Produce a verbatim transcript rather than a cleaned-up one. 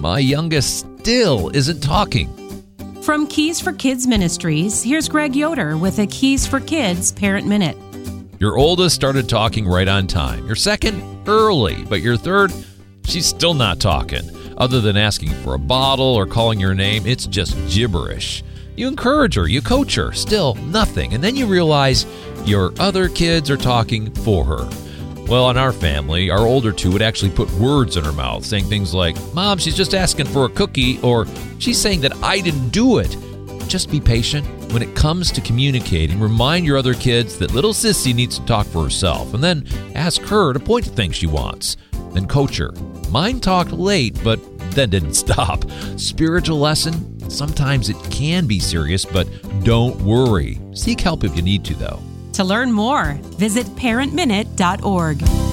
My youngest still isn't talking. From Keys for Kids Ministries, here's Greg Yoder with a Keys for Kids Parent Minute. Your oldest started talking right on time. Your second, early. But your third, she's still not talking. Other than asking for a bottle or calling your name, it's just gibberish. You encourage her, you coach her, still nothing. And then you realize your other kids are talking for her. Well, in our family, our older two would actually put words in her mouth, saying things like, Mom, she's just asking for a cookie, or she's saying that I didn't do it. Just be patient. When it comes to communicating, remind your other kids that little sissy needs to talk for herself, and then ask her to point to things she wants. Then coach her. Mine talked late, but then didn't stop. Spiritual lesson? Sometimes it can be serious, but don't worry. Seek help if you need to, though. To learn more, visit parent minute dot org.